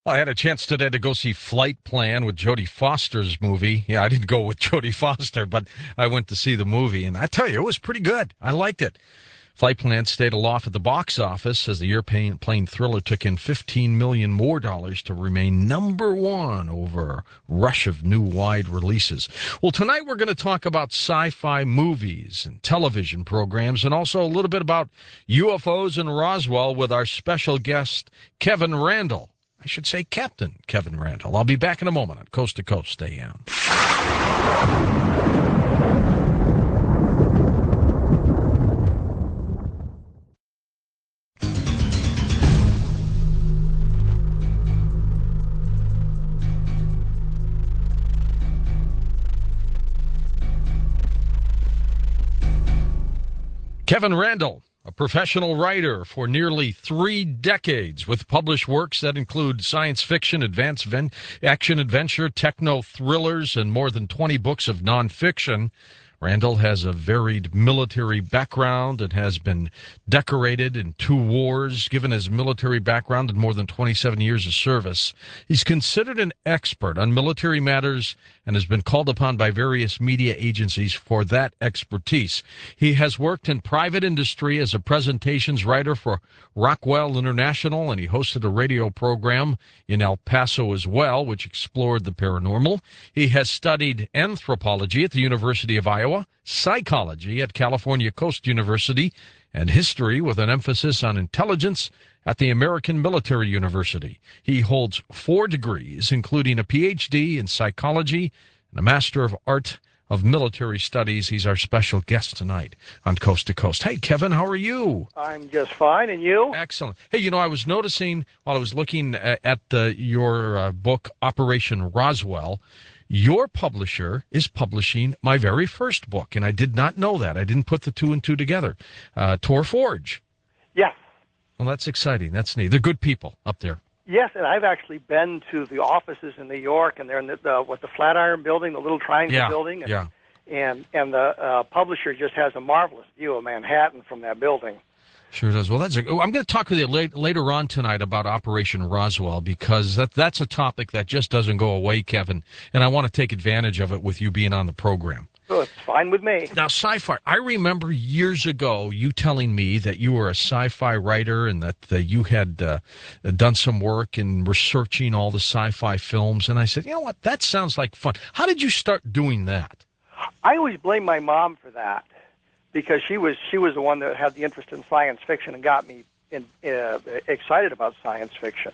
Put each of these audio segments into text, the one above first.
I had a chance today to go see Flight Plan with Jodie Foster's movie. Yeah, I didn't go with Jodie Foster, but I went to see the movie, and I tell you, it was pretty good. I liked it. Flight Plan stayed aloft at the box office as the European plane thriller took in $15 million more to remain number one over a rush of new wide releases. Well, tonight we're going to talk about sci-fi movies and television programs, and also a little bit about UFOs in Roswell with our special guest, Kevin Randle. I should say Captain Kevin Randle. I'll be back in a moment on Coast to Coast. Stay on. Kevin Randle, a professional writer for nearly 3 decades with published works that include science fiction, advanced action adventure, techno thrillers, and more than 20 books of nonfiction. Randle has a varied military background and has been decorated in 2 wars, given his military background and more than 27 years of service. He's considered an expert on military matters and has been called upon by various media agencies for that expertise. He has worked in private industry as a presentations writer for Rockwell International, and he hosted a radio program in El Paso as well, which explored the paranormal. He has studied anthropology at the University of Iowa, psychology at California Coast University, and history with an emphasis on intelligence at the American Military University. He holds 4 degrees, including a PhD in psychology and a Master of Art of Military Studies. He's our special guest tonight on Coast to Coast. Hey, Kevin, how are you? I'm just fine, and you? Excellent. Hey, I was noticing while I was looking at your book, Operation Roswell, your publisher is publishing my very first book, and I did not know that. I didn't put the 2 and 2 together. Tor Forge. Yes. Well, that's exciting. That's neat. They're good people up there. Yes, and I've actually been to the offices in New York, and they're in the Flatiron Building, the little triangle building. And the publisher just has a marvelous view of Manhattan from that building. Sure does. Well, I'm going to talk with you later on tonight about Operation Roswell, because that's a topic that just doesn't go away, Kevin, and I want to take advantage of it with you being on the program. Oh, it's fine with me. Now, sci-fi. I remember years ago you telling me that you were a sci-fi writer and that you had done some work in researching all the sci-fi films, and I said, you know what, that sounds like fun. How did you start doing that? I always blame my mom for that, because she was the one that had the interest in science fiction and got me excited about science fiction.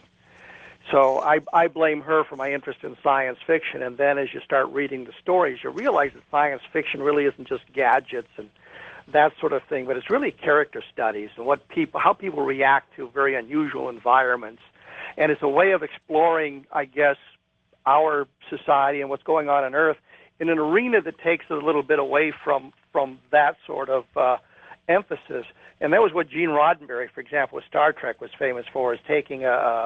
So I blame her for my interest in science fiction, and then as you start reading the stories, you realize that science fiction really isn't just gadgets and that sort of thing, but it's really character studies and how people react to very unusual environments. And it's a way of exploring, I guess, our society and what's going on Earth in an arena that takes it a little bit away from that sort of emphasis. And that was what Gene Roddenberry, for example, with Star Trek was famous for, is taking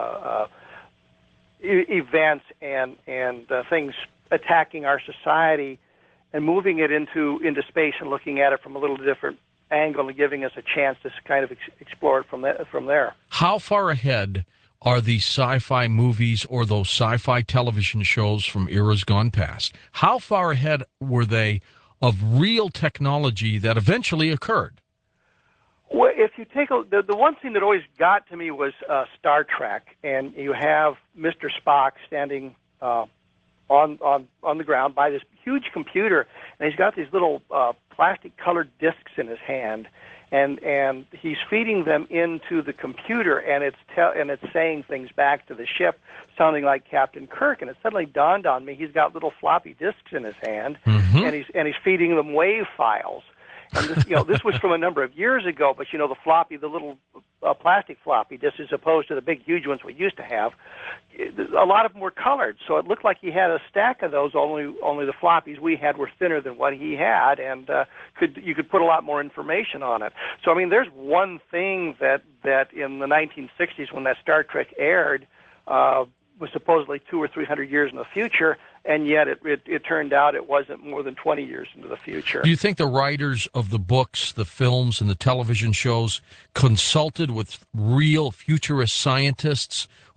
events and things attacking our society and moving it into space and looking at it from a little different angle and giving us a chance to kind of explore it from there. How far ahead are these sci-fi movies or those sci-fi television shows from eras gone past? How far ahead were they of real technology that eventually occurred? Well, if you take the one thing that always got to me was Star Trek, and you have Mr. Spock standing on the ground by this huge computer, and he's got these little plastic-colored discs in his hand, and he's feeding them into the computer, and it's saying things back to the ship, sounding like Captain Kirk. And it suddenly dawned on me he's got little floppy disks in his hand, and he's feeding them WAV files. And this, this was from a number of years ago, but the little plastic floppy disks, as opposed to the big, huge ones we used to have, a lot of them were colored. So it looked like he had a stack of those. Only the floppies we had were thinner than what he had, and you could put a lot more information on it. So I mean, there's one thing that in the 1960s, when that Star Trek aired, was supposedly 200 or 300 years in the future, and yet it turned out it wasn't more than 20 years into the future. Do you think the writers of the books, the films, and the television shows consulted with real futurist scientists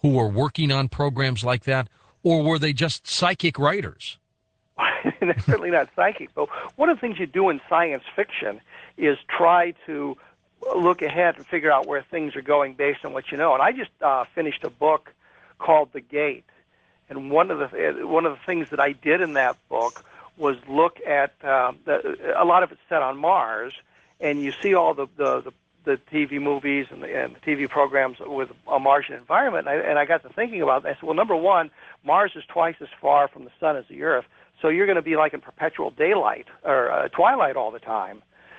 who were working on programs like that, or were they just psychic writers? They're certainly not psychic. But one of the things you do in science fiction is try to look ahead and figure out where things are going based on what you know. And I just finished a book called The Gate, and one of the things that I did in that book was look at a lot of it's set on Mars, and you see all the TV movies and the TV programs with a Martian environment. And I got to thinking about it. I said, well, number one, Mars is twice as far from the sun as the Earth, so you're going to be like in perpetual daylight or twilight all the time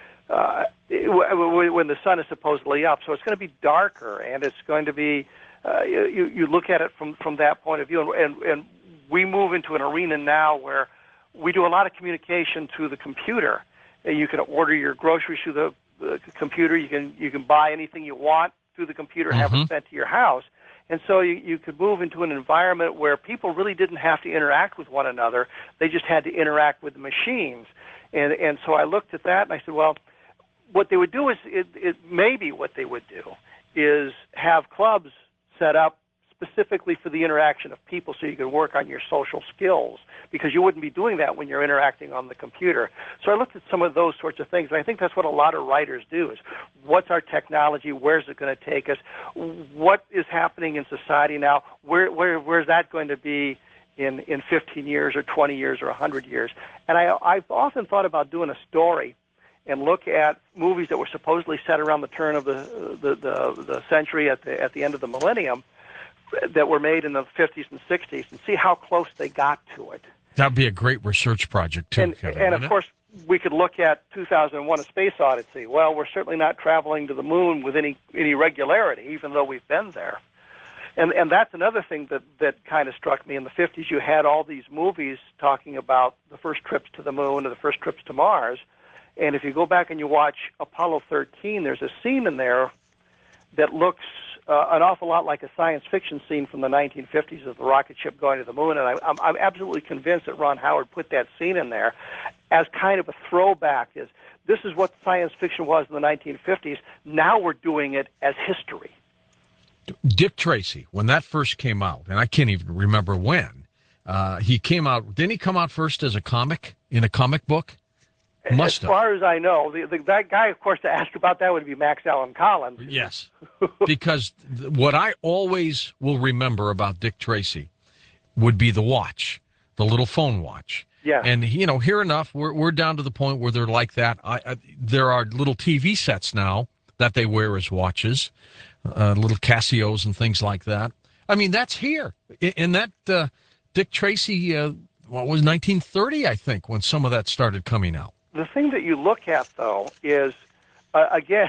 when the sun is supposedly up. So it's going to be darker, and it's going to be you look at it from that point of view, and we move into an arena now where we do a lot of communication through the computer. You can order your groceries through the computer. You can buy anything you want through the computer, have it sent to your house. And so you could move into an environment where people really didn't have to interact with one another. They just had to interact with the machines. And so I looked at that and I said, well, what they would do is maybe what they would do is have clubs set up specifically for the interaction of people so you can work on your social skills, because you wouldn't be doing that when you're interacting on the computer. So I looked at some of those sorts of things, and I think that's what a lot of writers do is, what's our technology, where's it going to take us, what is happening in society now, where's that going to be in 15 years or 20 years or 100 years. And I've often thought about doing a story and look at movies that were supposedly set around the turn of the century at the end of the millennium, that were made in the 50s and 60s, and see how close they got to it. That'd be a great research project, too, Kevin. And of course, we could look at 2001: A Space Odyssey. Well, we're certainly not traveling to the moon with any regularity, even though we've been there. And that's another thing that kind of struck me. In the 50s, you had all these movies talking about the first trips to the moon or the first trips to Mars. And if you go back and you watch Apollo 13, there's a scene in there that looks an awful lot like a science fiction scene from the 1950s of the rocket ship going to the moon. And I'm absolutely convinced that Ron Howard put that scene in there as kind of a throwback. This is what science fiction was in the 1950s. Now we're doing it as history. Dick Tracy, when that first came out, and I can't even remember when, he came out, didn't he come out first as a comic, in a comic book? Must have. As far as I know, that guy, of course, to ask about that would be Max Allan Collins. Yes, because what I always will remember about Dick Tracy would be the watch, the little phone watch. Yeah. And, here enough, we're down to the point where they're like that. There are little TV sets now that they wear as watches, little Casios and things like that. I mean, that's here. And that Dick Tracy, what was 1930, I think, when some of that started coming out. The thing that you look at, though, is, again,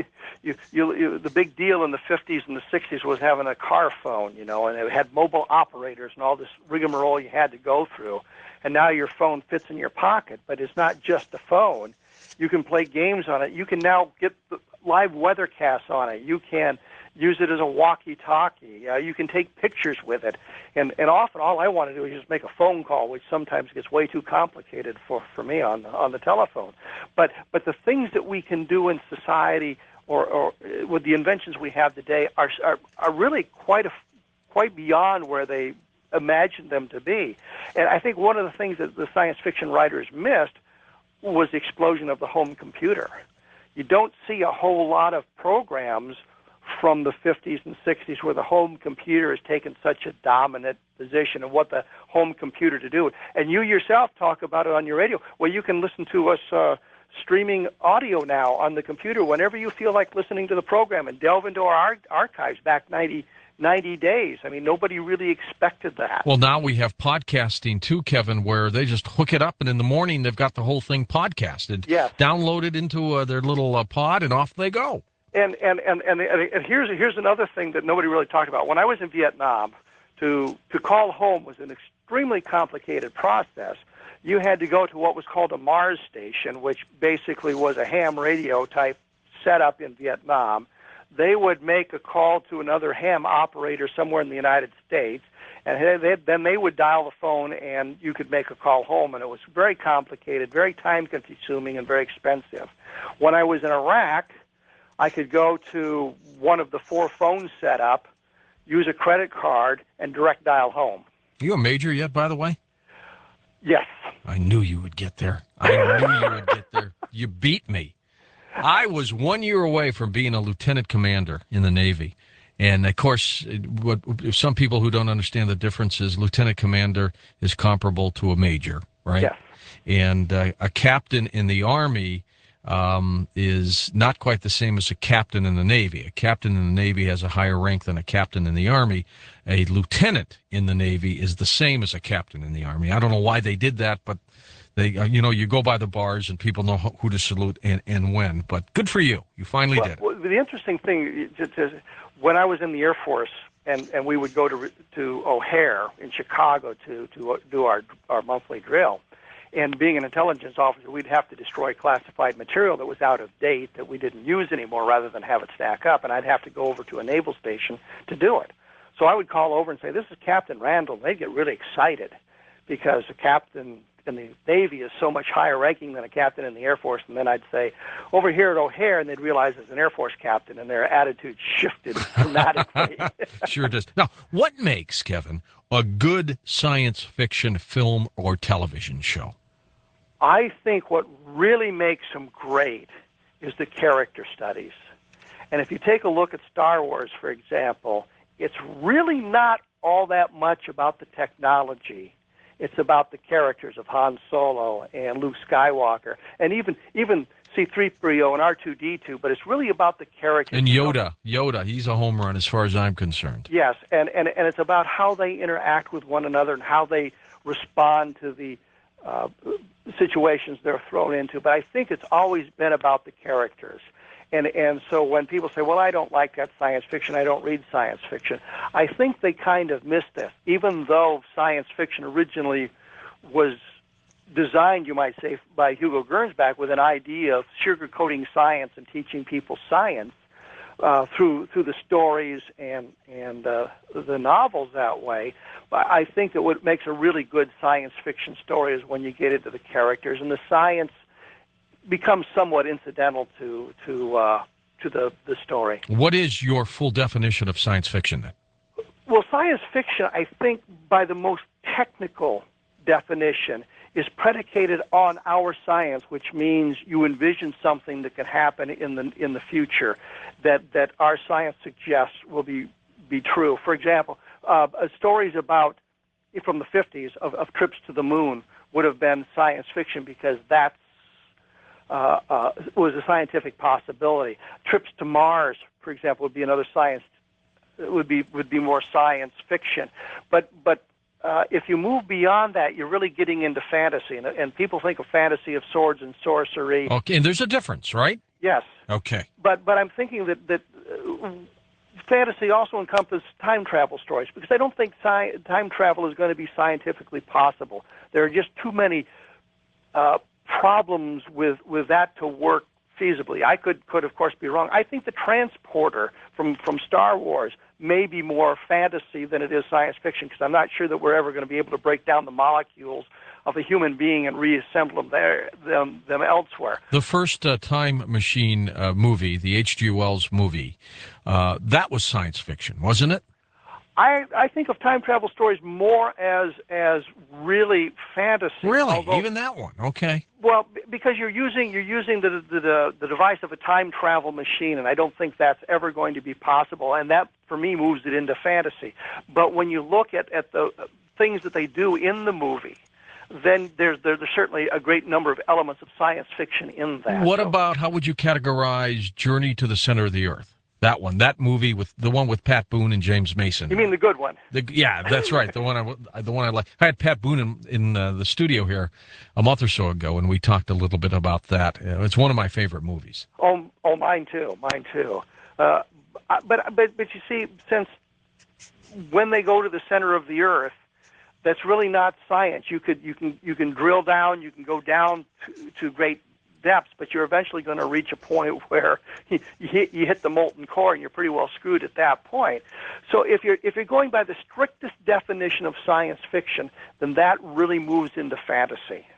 the big deal in the 50s and the 60s was having a car phone, and it had mobile operators and all this rigmarole you had to go through. And now your phone fits in your pocket, but it's not just a phone. You can play games on it. You can now get the live weathercasts on it. You can use it as a walkie-talkie. You can take pictures with it. And often all I want to do is just make a phone call, which sometimes gets way too complicated for me on the telephone. But the things that we can do in society or with the inventions we have today are really quite beyond where they imagined them to be. And I think one of the things that the science fiction writers missed was the explosion of the home computer. You don't see a whole lot of programs from the 50s and 60s where the home computer has taken such a dominant position and what the home computer to do. And you yourself talk about it on your radio. Well, you can listen to us streaming audio now on the computer whenever you feel like listening to the program, and delve into our archives back 90 days. I mean, nobody really expected that. Well, now we have podcasting too, Kevin, where they just hook it up, and in the morning they've got the whole thing podcasted. Yes. Downloaded into their little pod, and off they go. And here's another thing that nobody really talked about. When I was in Vietnam, to call home was an extremely complicated process. You had to go to what was called a Mars station, which basically was a ham radio type setup in Vietnam. They would make a call to another ham operator somewhere in the United States, and then they would dial the phone, and you could make a call home. And it was very complicated, very time-consuming, and very expensive. When I was in Iraq, I could go to one of the 4 phones set up, use a credit card, and direct dial home. Are you a major yet, by the way? Yes. I knew you would get there. I knew you would get there. You beat me. I was 1 year away from being a lieutenant commander in the Navy. And, of course, what some people who don't understand the difference is lieutenant commander is comparable to a major, right? Yes. And a captain in the Army is not quite the same as a captain in the Navy. A captain in the Navy has a higher rank than a captain in the Army. A lieutenant in the Navy is the same as a captain in the Army. I don't know why they did that, but they, you go by the bars and people know who to salute and when. But good for you. You finally did it. Well, the interesting thing is when I was in the Air Force and we would go to O'Hare in Chicago to do our monthly drill, and being an intelligence officer, we'd have to destroy classified material that was out of date, that we didn't use anymore, rather than have it stack up, and I'd have to go over to a naval station to do it. So I would call over and say, "This is Captain Randall." And they'd get really excited because a captain in the Navy is so much higher ranking than a captain in the Air Force. And then I'd say, "Over here at O'Hare," and they'd realize it's an Air Force captain, and their attitude shifted dramatically. Sure does. Now, what makes, Kevin, a good science fiction film or television show? I think what really makes them great is the character studies. And if you take a look at Star Wars, for example, it's really not all that much about the technology. It's about the characters of Han Solo and Luke Skywalker, and even C-3PO and R2-D2, but it's really about the characters. And Yoda, he's a home run as far as I'm concerned. Yes, and it's about how they interact with one another and how they respond to the situations they're thrown into. But I think it's always been about the characters. And so when people say, "Well, I don't like that science fiction, I don't read science fiction," I think they kind of miss this. Even though science fiction originally was designed, you might say, by Hugo Gernsback with an idea of sugarcoating science and teaching people science through the stories and the novels that way. But I think that what makes a really good science fiction story is when you get into the characters, and the science becomes somewhat incidental to the story. What is your full definition of science fiction then? Well, science fiction, I think, by the most technical definition, is predicated on our science, which means you envision something that can happen in the future that our science suggests will be true. For example, stories about from the 50s of trips to the moon would have been science fiction because that's was a scientific possibility. Trips to Mars, for example, would be another would be more science fiction. But if you move beyond that, you're really getting into fantasy, and people think of fantasy of swords and sorcery. Okay, and there's a difference, right? Yes. Okay. But I'm thinking that fantasy also encompasses time travel stories, because I don't think time travel is going to be scientifically possible. There are just too many problems with that to work feasibly. I could of course be wrong. I think the transporter from Star Wars may be more fantasy than it is science fiction, because I'm not sure that we're ever going to be able to break down the molecules of a human being and reassemble them elsewhere. The first time machine movie, the H.G. Wells movie, that was science fiction, wasn't it? I think of time travel stories more as really fantasy. Really, although, even that one? Okay. Well, because you're using the device of a time travel machine, and I don't think that's ever going to be possible. And that, for me, moves it into fantasy. But when you look at the things that they do in the movie, then there's certainly a great number of elements of science fiction in that. What about, how would you categorize Journey to the Center of the Earth? That movie with the one with Pat Boone and James Mason. You mean the good one? Yeah, that's right. The one I like. I had Pat Boone in the studio here a month or so ago, and we talked a little bit about that. It's one of my favorite movies. Oh, mine too. But you see, since when they go to the center of the Earth, that's really not science. You can drill down, you can go down to great depths, but you're eventually going to reach a point where you hit the molten core, and you're pretty well screwed at that point. So if you're going by the strictest definition of science fiction, then that really moves into fantasy.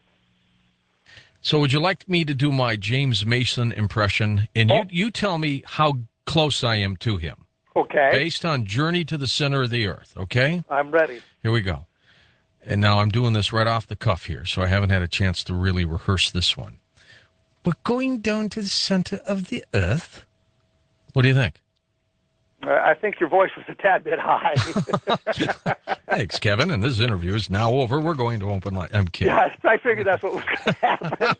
So would you like me to do my James Mason impression, and you tell me how close I am to him? Okay. based on Journey to the Center of the Earth. Okay? I'm ready. Here we go. And now I'm doing this right off the cuff here, so I haven't had a chance to really rehearse this one. We're going down to the center of the Earth. What do you think? I think your voice was a tad bit high. Thanks, Kevin. And this interview is now over. We're going to open line. I'm kidding. Yeah, I figured that's what was going to happen.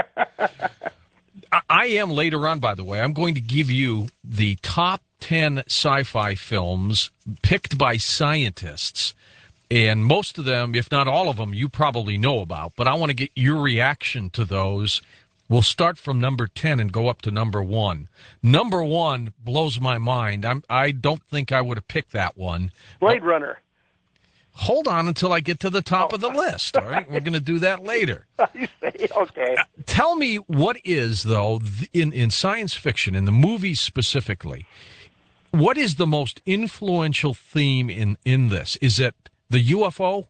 I am later on, by the way. I'm going to give you the top 10 sci-fi films picked by scientists. And most of them, if not all of them, you probably know about. But I want to get your reaction to those. We'll start from number 10 and go up to number 1. Number 1 blows my mind. I don't think I would have picked that one. Blade Runner. Hold on until I get to the top of the list, all right? We're going to do that later. You say, okay. Tell me what is, though, in science fiction, in the movies specifically, what is the most influential theme in this? Is it the UFO?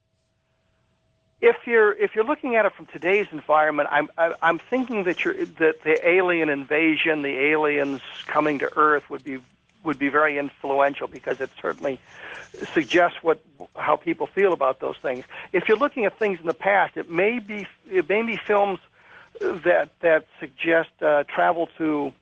If you're looking at it from today's environment, I'm thinking that the alien invasion, the aliens coming to Earth would be very influential, because it certainly suggests how people feel about those things. If you're looking at things in the past, it may be films that suggest travel to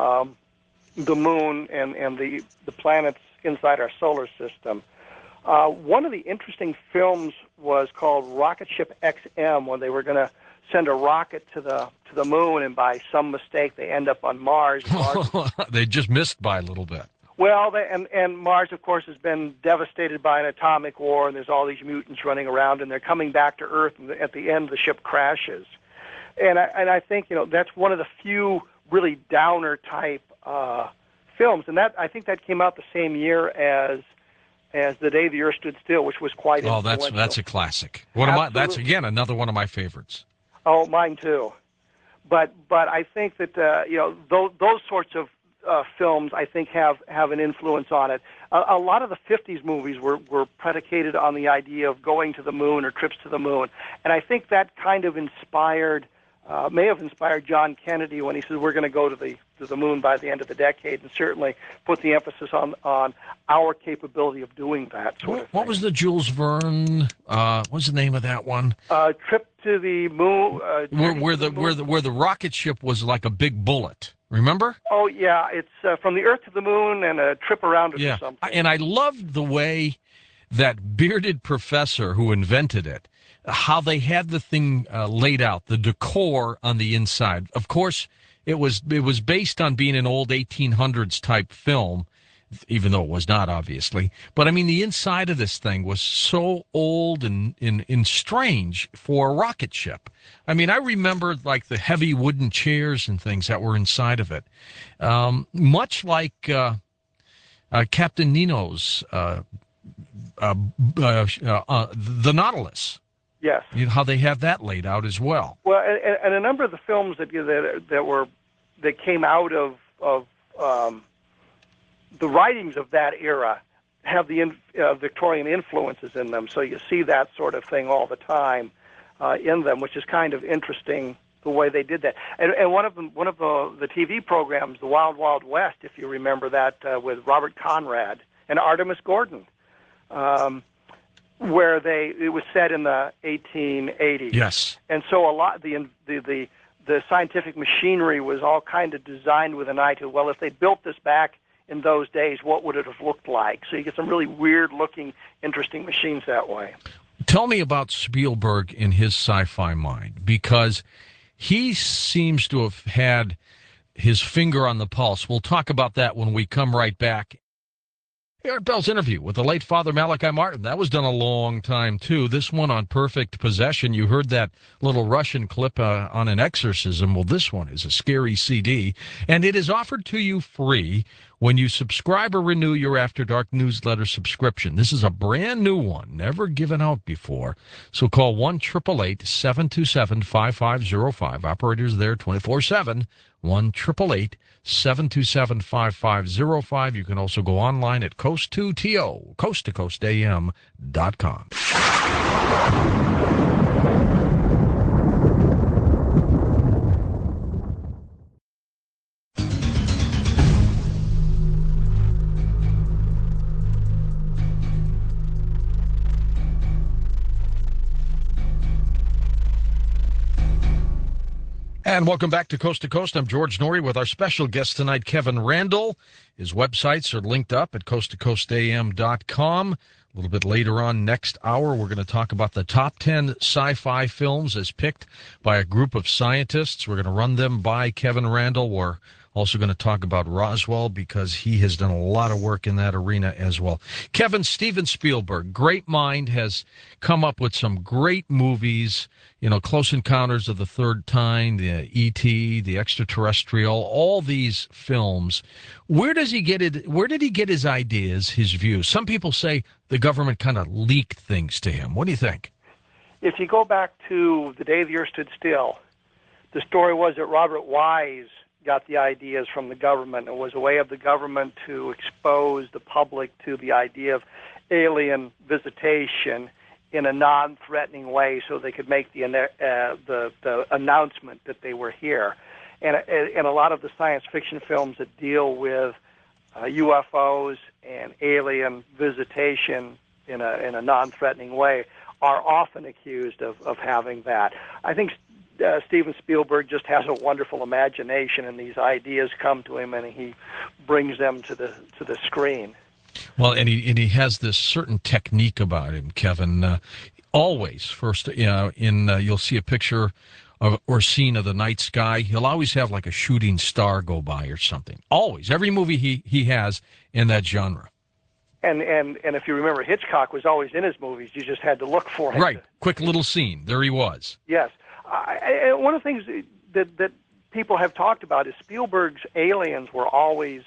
the moon and the planets inside our solar system. One of the interesting films was called Rocket Ship XM, when they were going to send a rocket to the moon, and by some mistake they end up on Mars. They just missed by a little bit. Well, and Mars, of course, has been devastated by an atomic war, and there's all these mutants running around, and they're coming back to Earth, and at the end the ship crashes. And I think that's one of the few really downer type films, and I think that came out the same year as The Day the Earth Stood Still, which was quite influential. Oh, that's a classic. That's again another one of my favorites. Oh, mine too. But I think that those sorts of films, I think, have an influence on it. A lot of the 50s movies were predicated on the idea of going to the moon or trips to the moon, and I think that kind of may have inspired John Kennedy when he said we're going to go to the moon by the end of the decade, and certainly put the emphasis on our capability of doing that sort of thing. What was the Jules Verne? What's the name of that one? Trip to the Moon. Where the rocket ship was like a big bullet. Remember? Oh yeah, it's from the Earth to the Moon and a trip around it or something. And I loved the way that bearded professor who invented it, how they had the thing laid out, the decor on the inside. Of course, it was based on being an old 1800s type film, even though it was not, obviously. But I mean, the inside of this thing was so old and strange for a rocket ship. I mean, I remember like the heavy wooden chairs and things that were inside of it, much like Captain Nemo's the Nautilus. Yes. How they have that laid out as well. Well, and a number of the films that came out of the writings of that era have the Victorian influences in them. So you see that sort of thing all the time in them, which is kind of interesting the way they did that. And one of the TV programs, The Wild Wild West, if you remember that, with Robert Conrad and Artemis Gordon. Where it was set in the 1880s. Yes. And so a lot the scientific machinery was all kind of designed with an eye to, well, if they built this back in those days, what would it have looked like? So you get some really weird-looking, interesting machines that way. Tell me about Spielberg in his sci-fi mind, because he seems to have had his finger on the pulse. We'll talk about that when we come right back. Art Bell's interview with the late Father Malachi Martin. That was done a long time, too. This one on Perfect Possession. You heard that little Russian clip on an exorcism. Well, this one is a scary CD, and it is offered to you free when you subscribe or renew your After Dark newsletter subscription. This is a brand new one, never given out before. So call 1-888-727-5505. Operators there 24/7. 1-888-727-5505. You can also go online at coast2to, coasttocoastam.com. And welcome back to Coast. I'm George Norrie with our special guest tonight, Kevin Randle. His websites are linked up at coasttocoastam.com. A little bit later on next hour, we're going to talk about the top 10 sci-fi films as picked by a group of scientists. We're going to run them by Kevin Randle. We're also going to talk about Roswell because he has done a lot of work in that arena as well. Kevin, Steven Spielberg, great mind, has come up with some great movies. You know, Close Encounters of the Third Kind, the E.T., the Extraterrestrial, all these films. Where does he get it? Where did he get his ideas, his views? Some people say the government kind of leaked things to him. What do you think? If you go back to The Day the Earth Stood Still, the story was that Robert Wise got the ideas from the government. It was a way of the government to expose the public to the idea of alien visitation in a non-threatening way, so they could make the announcement that they were here. And a lot of the science fiction films that deal with UFOs and alien visitation in a non-threatening way are often accused of having that. I think Steven Spielberg just has a wonderful imagination, and these ideas come to him, and he brings them to the screen. Well, and he has this certain technique about him, Kevin. Always, first, you'll see a picture of or scene of the night sky. He'll always have like a shooting star go by or something. Always, every movie he has in that genre. And if you remember, Hitchcock was always in his movies. You just had to look for him. Right, quick little scene. There he was. Yes. One of the things that people have talked about is Spielberg's aliens were always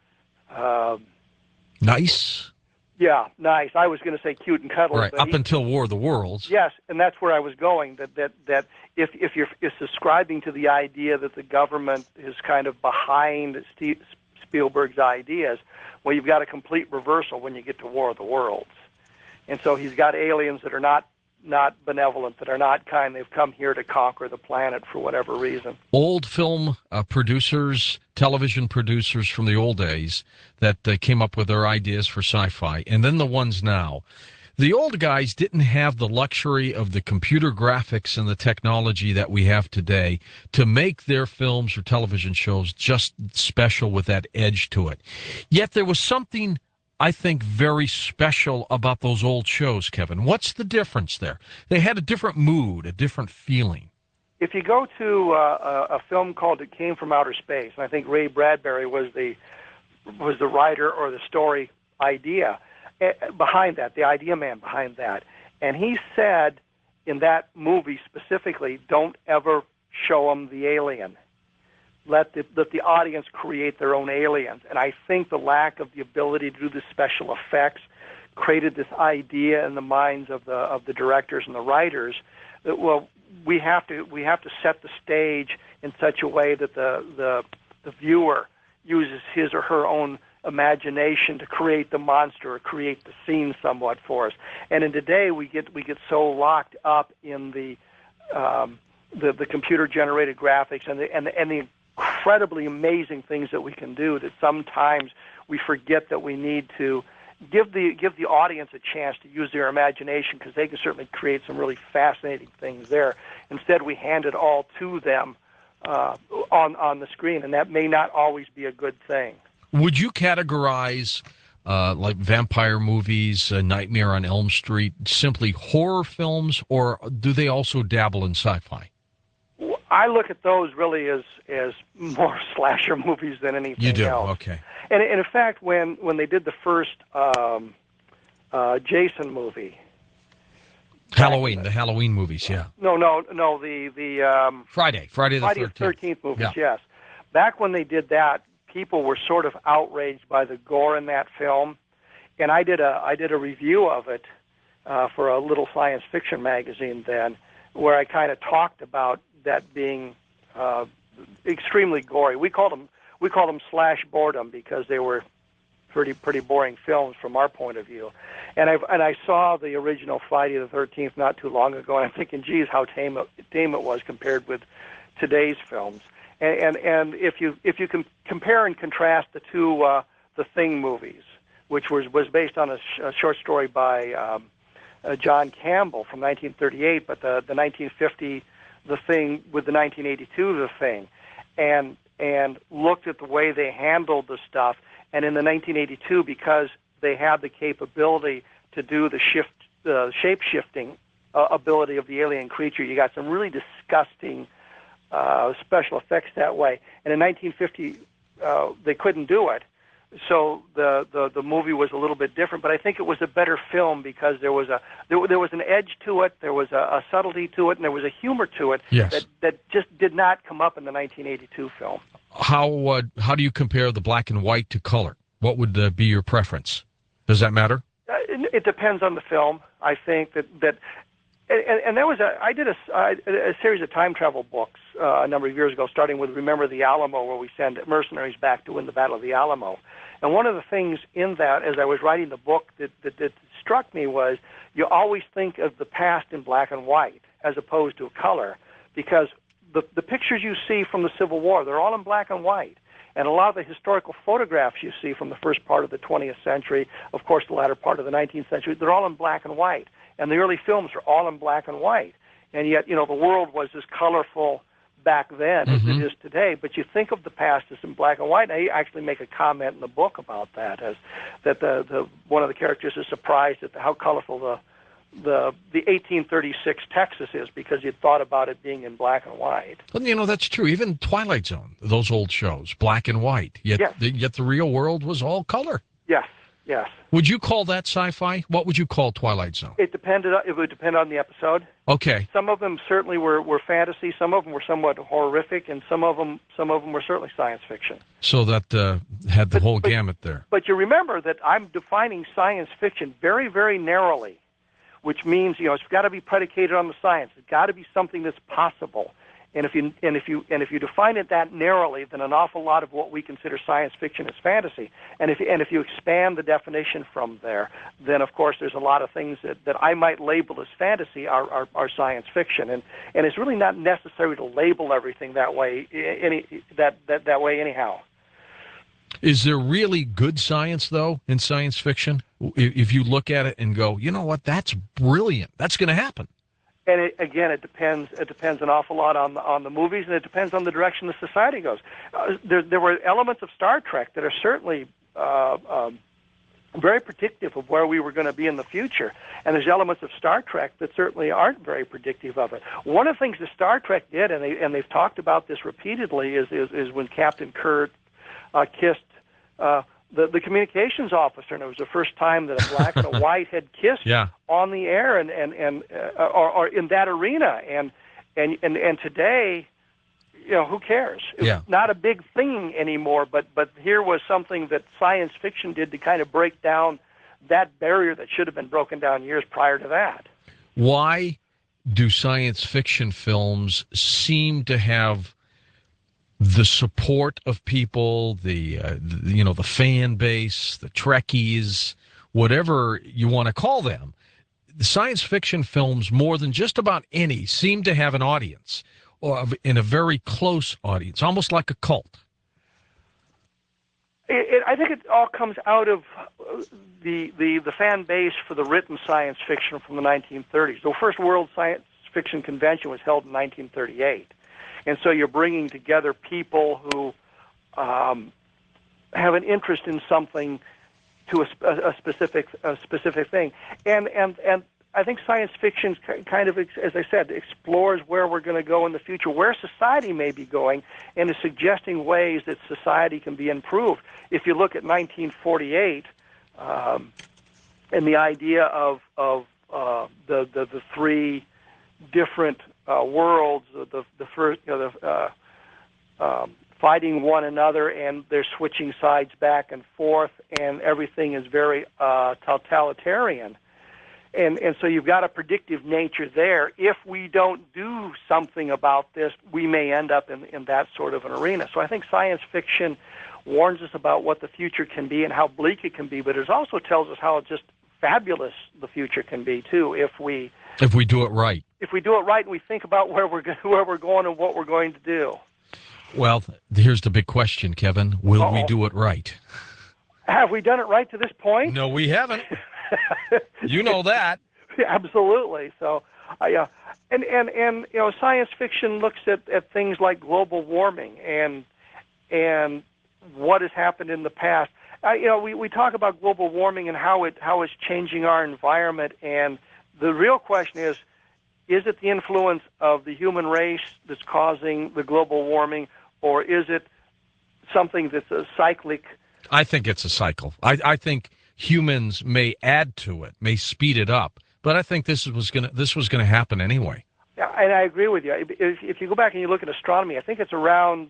nice. Yeah, nice. I was going to say cute and cuddly. Right, up until War of the Worlds. Yes, and that's where I was going. That if you're subscribing to the idea that the government is kind of behind Spielberg's ideas, well, you've got a complete reversal when you get to War of the Worlds. And so he's got aliens that are not benevolent, that are not kind. They've come here to conquer the planet for whatever reason. Old film producers, television producers from the old days that came up with their ideas for sci-fi, and then the ones now. The old guys didn't have the luxury of the computer graphics and the technology that we have today to make their films or television shows just special with that edge to it. Yet there was something, I think, very special about those old shows, Kevin. What's the difference there? They had a different mood, a different feeling. If you go to a film called It Came from Outer Space, and I think Ray Bradbury was the writer or the story idea behind that, the idea man behind that. And he said in that movie specifically, don't ever show them the alien. Let the audience create their own aliens. And I think the lack of the ability to do the special effects created this idea in the minds of the directors and the writers that, well, we have to set the stage in such a way that the viewer uses his or her own imagination to create the monster or create the scene somewhat for us. And in today we get so locked up in the computer generated graphics and the incredibly amazing things that we can do that sometimes we forget that we need to give the audience a chance to use their imagination, because they can certainly create some really fascinating things there. Instead, we hand it all to them on the screen, and that may not always be a good thing. Would you categorize like vampire movies, Nightmare on Elm Street, simply horror films, or do they also dabble in sci-fi? I look at those really as more slasher movies than anything else. You do, okay. And in fact, when they did the first Jason movie, the Halloween movies, yeah. No, the Friday the 13th movies, yeah. Yes. Back when they did that, people were sort of outraged by the gore in that film, and I did a review of it for a little science fiction magazine then, where I kind of talked about that being extremely gory. We called them slash boredom because they were pretty boring films from our point of view. And I saw the original Friday the 13th not too long ago, and I'm thinking, geez, how tame it was compared with today's films. And if you can compare and contrast the two the Thing movies, which was based on a short story by John Campbell from 1938, but the 1950 The Thing with the 1982 The Thing, and looked at the way they handled the stuff. And in the 1982, because they had the capability to do the shape-shifting ability of the alien creature, you got some really disgusting special effects that way. And in 1950, they couldn't do it. So the movie was a little bit different, but I think it was a better film because there was an edge to it, there was a subtlety to it, and there was a humor to it that just did not come up in the 1982 film. How do you compare the black and white to color? What would be your preference? Does that matter? It depends on the film. I think that and there was I did a series of time travel books a number of years ago, starting with Remember the Alamo, where we send mercenaries back to win the Battle of the Alamo. And one of the things in that, as I was writing the book, that struck me was you always think of the past in black and white as opposed to color, because the pictures you see from the Civil War, they're all in black and white. And a lot of the historical photographs you see from the first part of the 20th century, of course the latter part of the 19th century, they're all in black and white. And the early films are all in black and white. And yet, the world was as colorful back then as it is today. But you think of the past as in black and white. And I actually make a comment in the book about that, as that the one of the characters is surprised at how colorful the 1836 Texas is, because you'd thought about it being in black and white. Well, that's true. Even Twilight Zone, those old shows, black and white. Yet, yet the real world was all color. Yes. Yes. Would you call that sci-fi? What would you call Twilight Zone? It would depend on the episode. Okay. Some of them certainly were fantasy. Some of them were somewhat horrific, and some of them were certainly science fiction. So that had the whole gamut there. But you remember that I'm defining science fiction very, very narrowly, which means it's got to be predicated on the science. It's got to be something that's possible. And if you define it that narrowly, then an awful lot of what we consider science fiction is fantasy. And if you expand the definition from there, then of course there's a lot of things that I might label as fantasy are science fiction. And it's really not necessary to label everything that way that way anyhow. Is there really good science though in science fiction? If you look at it and go, you know what, that's brilliant. That's going to happen. And it depends. It depends an awful lot on the movies, and it depends on the direction the society goes. There were elements of Star Trek that are certainly very predictive of where we were going to be in the future, and there's elements of Star Trek that certainly aren't very predictive of it. One of the things that Star Trek did, and they've talked about this repeatedly, is when Captain Kirk kissed the communications officer, and it was the first time that a black and a white had kissed on the air and or in that arena. And today, who cares? It's not a big thing anymore. But here was something that science fiction did to kind of break down that barrier that should have been broken down years prior to that. Why do science fiction films seem to have the support of people, the fan base, the Trekkies, whatever you want to call them? The science fiction films, more than just about any, seem to have an audience, in a very close audience, almost like a cult. I think it all comes out of the fan base for the written science fiction from the 1930s. The first World Science Fiction Convention was held in 1938. And so you're bringing together people who have an interest in something to a specific thing. And I think science fiction kind of, as I said, explores where we're going to go in the future, where society may be going, and is suggesting ways that society can be improved. If you look at 1948 and the idea of the three different worlds, the first, fighting one another, and they're switching sides back and forth, and everything is very totalitarian. And so you've got a predictive nature there. If we don't do something about this, we may end up in that sort of an arena. So I think science fiction warns us about what the future can be and how bleak it can be, but it also tells us how just fabulous the future can be too if we do it right. If we do it right and we think about where we're going and what we're going to do. Well, here's the big question, Kevin. Will we do it right? Have we done it right to this point? No, we haven't. You know that. Absolutely. So, And science fiction looks at things like global warming and what has happened in the past. We talk about global warming and how it's changing our environment, and the real question is it the influence of the human race that's causing the global warming, or is it something that's a cyclic? I think it's a cycle. I think humans may add to it, may speed it up, but I think this was going to happen anyway. Yeah, and I agree with you. If you go back and you look at astronomy, I think it's around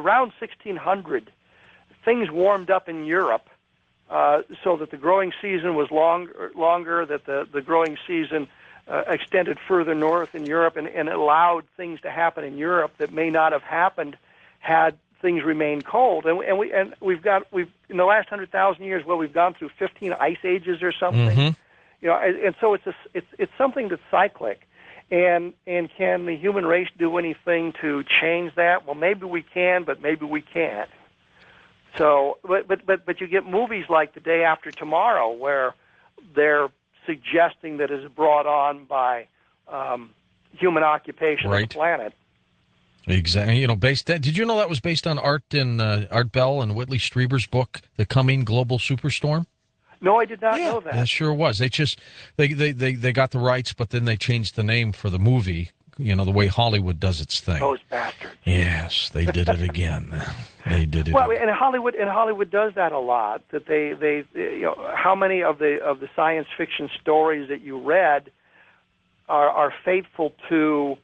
1600. Things warmed up in Europe so that the growing season was longer, that the growing season extended further north in Europe, and it allowed things to happen in Europe that may not have happened had things remained cold. And we've in the last 100,000 years, we've gone through 15 ice ages or something. Mm-hmm. And so it's something that's cyclic. And can the human race do anything to change that? Well, maybe we can, but maybe we can't. So, but you get movies like The Day After Tomorrow, where they're suggesting that it's brought on by human occupation of the planet. Exactly. Did you know that was based on Art Bell and Whitley Strieber's book, The Coming Global Superstorm? No, I did not know that. It sure was. They got the rights, but then they changed the name for the movie. The way Hollywood does its thing. Those bastards. Yes, they did it again. They did it. Well, and Hollywood does that a lot. That they how many of the science fiction stories that you read are faithful to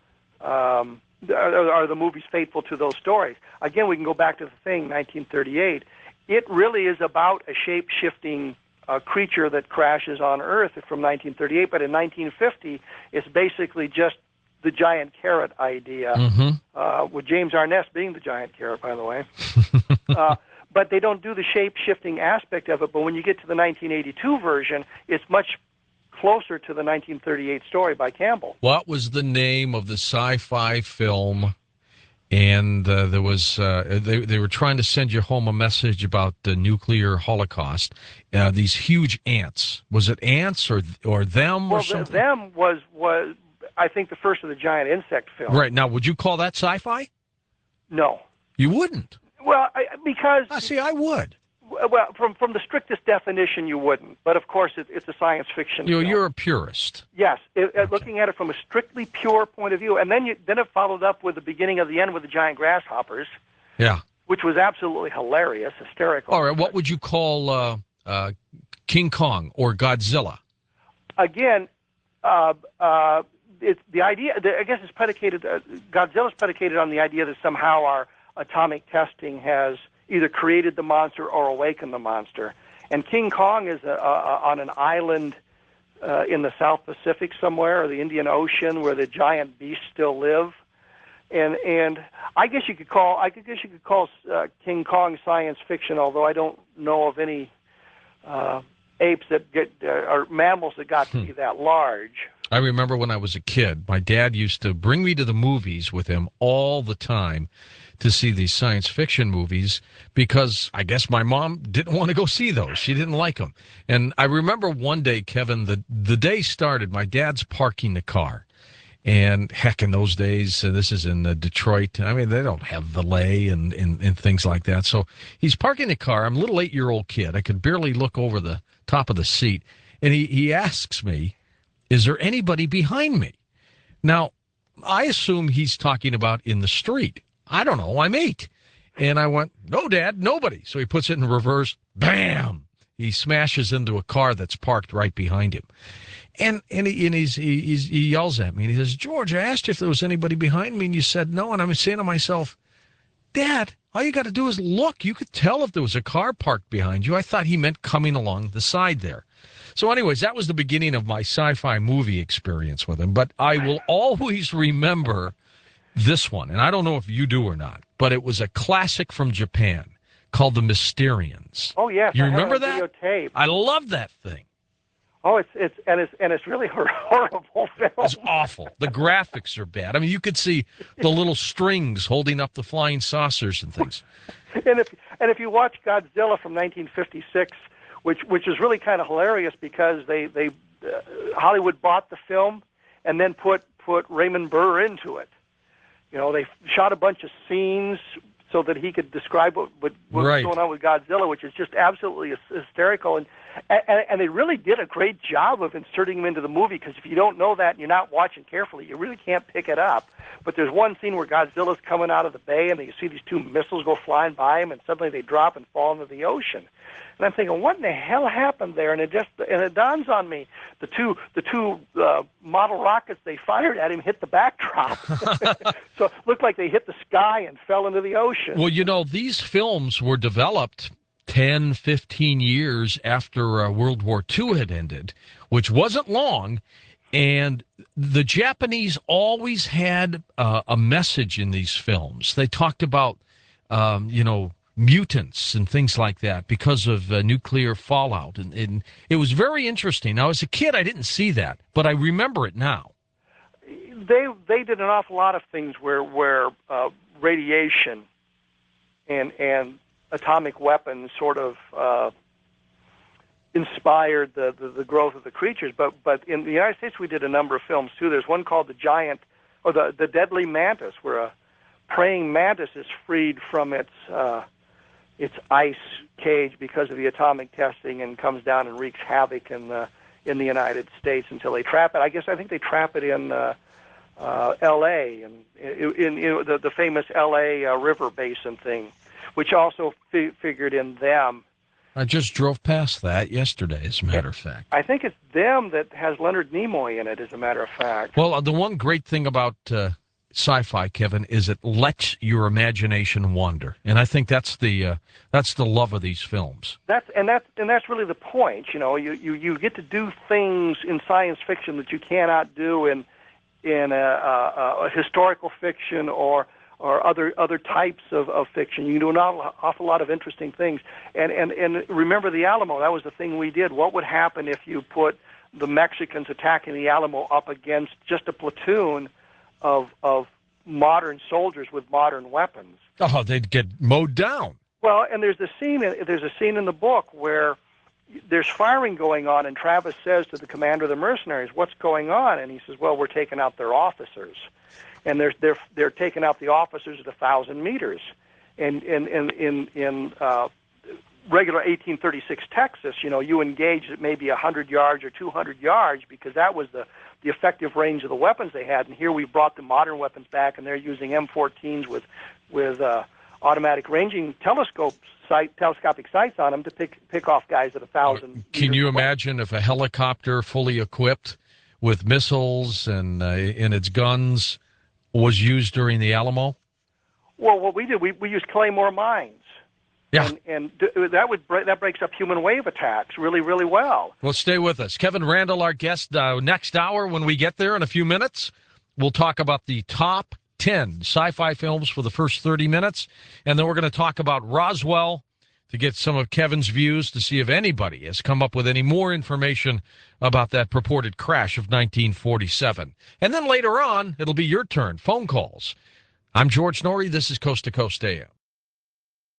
are the movies faithful to those stories? Again, we can go back to the Thing, 1938. It really is about a shape-shifting creature that crashes on Earth from 1938, but in 1950, it's basically just the giant carrot idea, with James Arness being the giant carrot, by the way. But they don't do the shape-shifting aspect of it. But when you get to the 1982 version, it's much closer to the 1938 story by Campbell. What was the name of the sci-fi film? And there was they were trying to send you home a message about the nuclear holocaust. These huge ants. Was it ants or them or something? Them was I think the first of the giant insect films. Right. Now, would you call that sci-fi? No. You wouldn't? Well, because... See, I would. Well, from the strictest definition, you wouldn't. But, of course, it's a science fiction film. You're a purist. Yes. Looking at it from a strictly pure point of view. And then it followed up with the beginning of the end with the giant grasshoppers. Yeah. Which was absolutely hilarious, hysterical. All right. What would you call King Kong or Godzilla? Again, it's the idea. I guess it's predicated. Godzilla's predicated on the idea that somehow our atomic testing has either created the monster or awakened the monster. And King Kong is on an island in the South Pacific somewhere, or the Indian Ocean, where the giant beasts still live. And I guess you could call King Kong science fiction, although I don't know of any apes that or mammals that got to be that large. I remember when I was a kid, my dad used to bring me to the movies with him all the time to see these science fiction movies because I guess my mom didn't want to go see those. She didn't like them. And I remember one day, Kevin, the day started, my dad's parking the car. And heck, in those days, this is in Detroit. I mean, they don't have valet and things like that. So he's parking the car. I'm a little 8-year-old kid. I could barely look over the top of the seat. And he asks me, is there anybody behind me? Now, I assume he's talking about in the street. I don't know. I'm 8. And I went, no, Dad, nobody. So he puts it in reverse. Bam! He smashes into a car that's parked right behind him. And he yells at me. And he says, George, I asked you if there was anybody behind me, and you said no. And I'm saying to myself, Dad, all you got to do is look. You could tell if there was a car parked behind you. I thought he meant coming along the side there. So anyways, that was the beginning of my sci-fi movie experience with him. But I will always remember this one. And I don't know if you do or not, but it was a classic from Japan called The Mysterians. Oh, yes. You remember that? Videotape. I love that thing. Oh, it's really horrible film. It's awful. The graphics are bad. I mean, you could see the little strings holding up the flying saucers and things. And if you watch Godzilla from 1956, which is really kind of hilarious because they Hollywood bought the film and then put put Raymond Burr into it. You know, they shot a bunch of scenes so that he could describe what was Right. going on with Godzilla, which is just absolutely hysterical. And they really did a great job of inserting him into the movie, because if you don't know that and you're not watching carefully, you really can't pick it up. But there's one scene where Godzilla's coming out of the bay, and you see these two missiles go flying by him, and suddenly they drop and fall into the ocean. And I'm thinking, what in the hell happened there? And it dawns on me, the two model rockets they fired at him hit the backdrop. So it looked like they hit the sky and fell into the ocean. Well, you know, these films were developed 10, 15 years after World War II had ended, which wasn't long. And the Japanese always had a message in these films. They talked about, mutants and things like that because of nuclear fallout. And it was very interesting. Now, as a kid, I didn't see that, but I remember it now. They did an awful lot of things where radiation and atomic weapons sort of inspired the growth of the creatures. But in the United States, we did a number of films too. There's one called the Deadly Mantis, where a praying mantis is freed from its ice cage because of the atomic testing, and comes down and wreaks havoc in the United States until they trap it. I think they trap it in L.A. and in the famous L.A. River Basin thing, which also figured in Them. I just drove past that yesterday, as a matter of fact. I think it's Them that has Leonard Nimoy in it, as a matter of fact. Well, the one great thing about sci-fi, Kevin, is it lets your imagination wander, and I think that's the love of these films. That's really the point. You know, you get to do things in science fiction that you cannot do in a historical fiction or other types of fiction. You can do an awful lot of interesting things. And remember the Alamo, that was the thing we did. What would happen if you put the Mexicans attacking the Alamo up against just a platoon of modern soldiers with modern weapons? Oh, they'd get mowed down. Well, and there's a scene in the book where there's firing going on, and Travis says to the commander of the mercenaries, "What's going on?" And he says, "Well, we're taking out their officers." And they're taking out the officers at 1,000 meters. And in regular 1836 Texas, you know, you engaged at maybe 100 yards or 200 yards because that was the effective range of the weapons they had. And here we brought the modern weapons back, and they're using M14s with automatic ranging telescopic sights on them to pick off guys at 1,000. Can you imagine if a helicopter fully equipped with missiles and in its guns was used during the Alamo? Well, what we did, we used Claymore mines. Yeah. And that breaks up human wave attacks really, really well. Well, stay with us. Kevin Randle, our guest, next hour when we get there in a few minutes. We'll talk about the top 10 sci-fi films for the first 30 minutes, and then we're going to talk about Roswell to get some of Kevin's views to see if anybody has come up with any more information about that purported crash of 1947. And then later on, it'll be your turn, phone calls. I'm George Norrie. This is Coast to Coast AM.